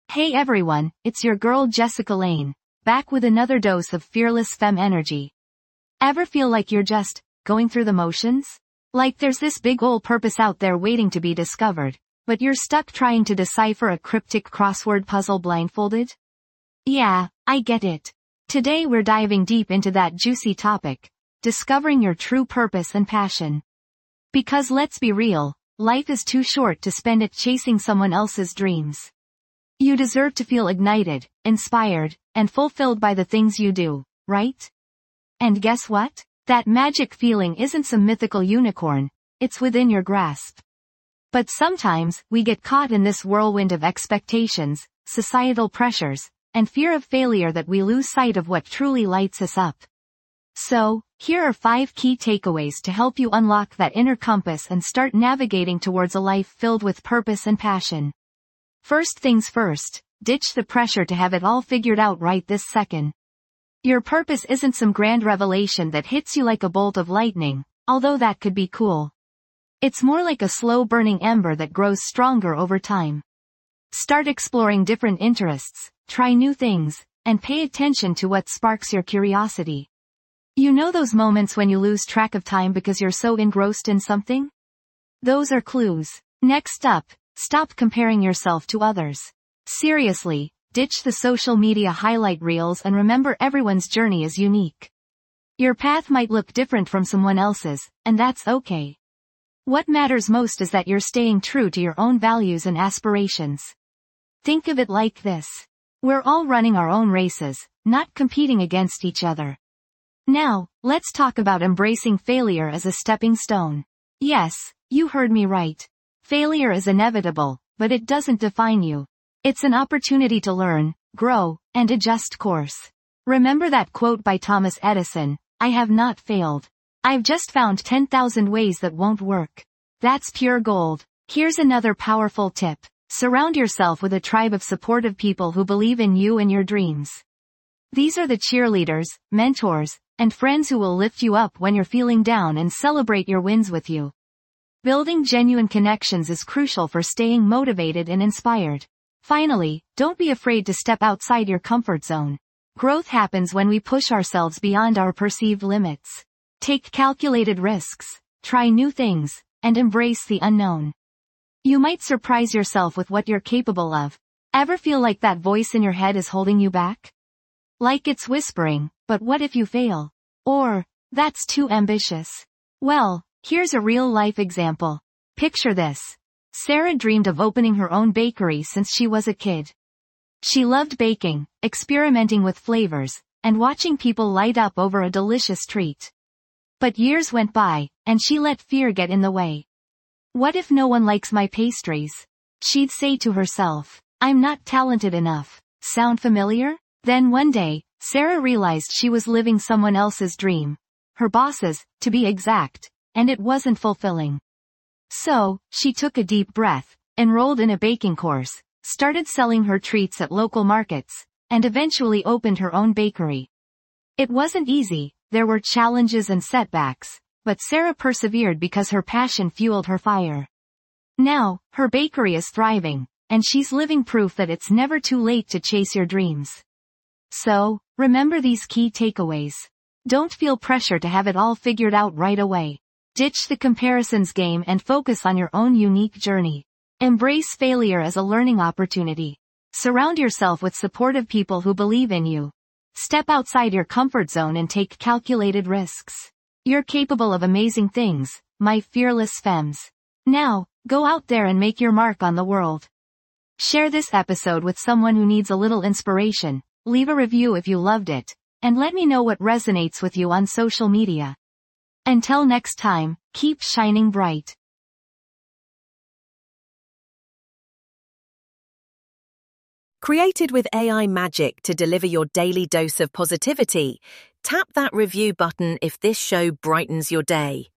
Hey everyone, it's your girl Jessica Lane, back with another dose of fearless femme energy. Ever feel like you're just going through the motions? Like there's this big ol' purpose out there waiting to be discovered, but you're stuck trying to decipher a cryptic crossword puzzle blindfolded? Yeah, I get it. Today we're diving deep into that juicy topic, discovering your true purpose and passion. Because let's be real, life is too short to spend it chasing someone else's dreams. You deserve to feel ignited, inspired, and fulfilled by the things you do, right? And guess what? That magic feeling isn't some mythical unicorn, it's within your grasp. But sometimes, we get caught in this whirlwind of expectations, societal pressures, and fear of failure that we lose sight of what truly lights us up. So, here are 5 key takeaways to help you unlock that inner compass and start navigating towards a life filled with purpose and passion. First things first, ditch the pressure to have it all figured out right this second. Your purpose isn't some grand revelation that hits you like a bolt of lightning, although that could be cool. It's more like a slow-burning ember that grows stronger over time. Start exploring different interests, try new things, and pay attention to what sparks your curiosity. You know those moments when you lose track of time because you're so engrossed in something? Those are clues. Next up, stop comparing yourself to others. Seriously, ditch the social media highlight reels and remember everyone's journey is unique. Your path might look different from someone else's, and that's okay. What matters most is that you're staying true to your own values and aspirations. Think of it like this. We're all running our own races, not competing against each other. Now, let's talk about embracing failure as a stepping stone. Yes, you heard me right. Failure is inevitable, but it doesn't define you. It's an opportunity to learn, grow, and adjust course. Remember that quote by Thomas Edison, "I have not failed. I've just found 10,000 ways that won't work." That's pure gold. Here's another powerful tip. Surround yourself with a tribe of supportive people who believe in you and your dreams. These are the cheerleaders, mentors, and friends who will lift you up when you're feeling down and celebrate your wins with you. Building genuine connections is crucial for staying motivated and inspired. Finally, don't be afraid to step outside your comfort zone. Growth happens when we push ourselves beyond our perceived limits. Take calculated risks, try new things, and embrace the unknown. You might surprise yourself with what you're capable of. Ever feel like that voice in your head is holding you back? Like it's whispering, "But what if you fail?" Or, "That's too ambitious." Well, here's a real-life example. Picture this. Sarah dreamed of opening her own bakery since she was a kid. She loved baking, experimenting with flavors, and watching people light up over a delicious treat. But years went by, and she let fear get in the way. "What if no one likes my pastries?" she'd say to herself. "I'm not talented enough." Sound familiar? Then one day, Sarah realized she was living someone else's dream. Her boss's, to be exact, and it wasn't fulfilling. So, she took a deep breath, enrolled in a baking course, started selling her treats at local markets, and eventually opened her own bakery. It wasn't easy, there were challenges and setbacks, but Sarah persevered because her passion fueled her fire. Now, her bakery is thriving, and she's living proof that it's never too late to chase your dreams. So, remember these key takeaways. Don't feel pressure to have it all figured out right away. Ditch the comparisons game and focus on your own unique journey. Embrace failure as a learning opportunity. Surround yourself with supportive people who believe in you. Step outside your comfort zone and take calculated risks. You're capable of amazing things, my fearless femmes. Now, go out there and make your mark on the world. Share this episode with someone who needs a little inspiration. Leave a review if you loved it, and let me know what resonates with you on social media. Until next time, keep shining bright. Created with AI magic to deliver your daily dose of positivity, tap that review button if this show brightens your day.